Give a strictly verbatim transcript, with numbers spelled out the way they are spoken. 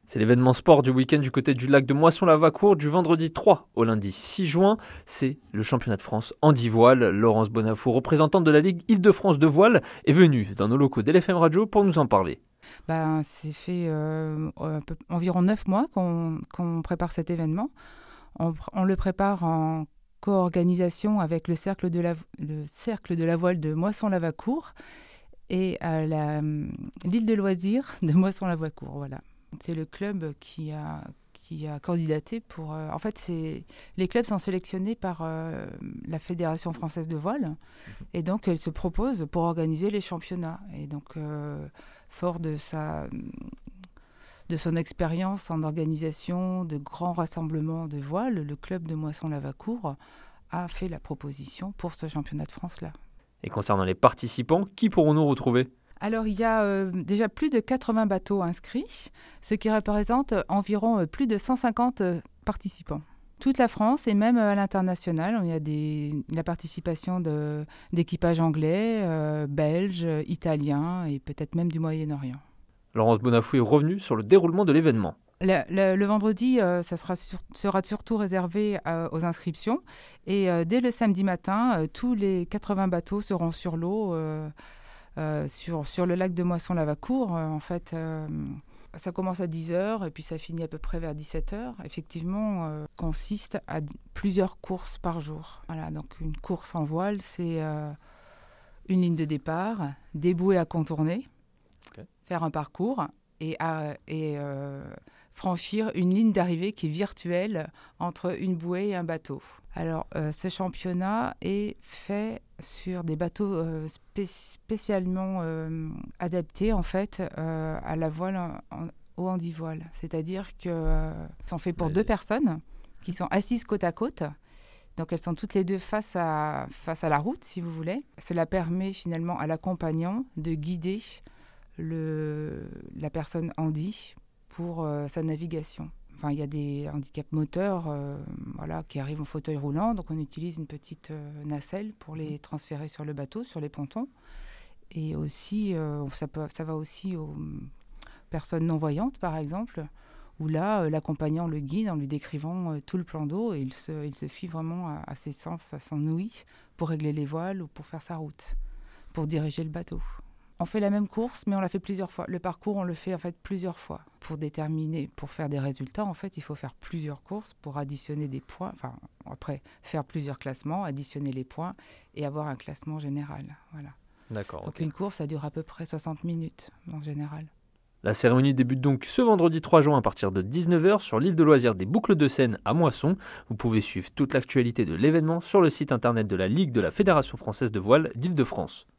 C'est l'événement sport du week-end du côté du lac de Moisson-Lavacourt du vendredi trois au lundi six juin. C'est le championnat de France handi-voile. Laurence Bonafou, représentante de la Ligue Île-de-France de voile, est venue dans nos locaux d'L F M Radio pour nous en parler. Ben, c'est fait euh, un peu, environ neuf mois qu'on, qu'on prépare cet événement. On, on le prépare en co-organisation avec le cercle de la, le cercle de la voile de Moisson-Lavacourt et à la, l'île de loisirs de Moisson-Lavacourt. Voilà. C'est le club qui a, qui a candidaté pour... Euh, en fait, c'est, les clubs sont sélectionnés par euh, la Fédération française de voile. Et donc, elle se propose pour organiser les championnats. Et donc, euh, fort de, sa, de son expérience en organisation de grands rassemblements de voile, le club de Moisson-Lavacourt a fait la proposition pour ce championnat de France-là. Et concernant les participants, qui pourrons-nous retrouver ? Alors, il y a euh, déjà plus de quatre-vingts bateaux inscrits, ce qui représente environ euh, plus de cent cinquante euh, participants. Toute la France et même euh, à l'international, il y a des, la participation de, d'équipages anglais, euh, belges, italiens et peut-être même du Moyen-Orient. Laurence Bonafou est revenue sur le déroulement de l'événement. Le, le, le vendredi, euh, ça sera, sur, sera surtout réservé euh, aux inscriptions. Et euh, dès le samedi matin, euh, tous les quatre-vingts bateaux seront sur l'eau, euh, euh, sur, sur le lac de Moisson-Lavacourt. Euh, en fait, euh, ça commence à dix heures et puis ça finit à peu près vers dix-sept heures. Effectivement, euh, consiste à d- plusieurs courses par jour. Voilà, donc une course en voile, c'est euh, une ligne de départ, des bouées à contourner, okay. Faire un parcours et, à, et euh, franchir une ligne d'arrivée qui est virtuelle entre une bouée et un bateau. Alors, euh, ce championnat est fait sur des bateaux euh, spé- spécialement euh, adaptés, en fait, euh, à la voile en, en, au handi-voile. C'est-à-dire qu'ils euh, sont faits pour deux personnes qui sont assises côte à côte. Donc, elles sont toutes les deux face à, face à la route, si vous voulez. Cela permet finalement à l'accompagnant de guider le, la personne handi pour euh, sa navigation. Enfin, il y a des handicaps moteurs euh, voilà, qui arrivent en fauteuil roulant, donc on utilise une petite euh, nacelle pour les transférer sur le bateau, sur les pontons. Et aussi, euh, ça, peut, ça va aussi aux personnes non-voyantes, par exemple, où là, euh, l'accompagnant le guide en lui décrivant euh, tout le plan d'eau et il se, il se fie vraiment à, à ses sens, à son ouïe, pour régler les voiles ou pour faire sa route, pour diriger le bateau. On fait la même course, mais on la fait plusieurs fois. Le parcours, on le fait en fait plusieurs fois. Pour déterminer, pour faire des résultats, en fait, il faut faire plusieurs courses pour additionner des points. Enfin, après, faire plusieurs classements, additionner les points et avoir un classement général. Voilà. D'accord. Donc Okay. une course, ça dure à peu près soixante minutes en général. La cérémonie débute donc ce vendredi trois juin à partir de dix-neuf heures sur l'île de loisirs des Boucles de Seine à Moisson. Vous pouvez suivre toute l'actualité de l'événement sur le site internet de la Ligue de la Fédération française de voile d'Île-de-France.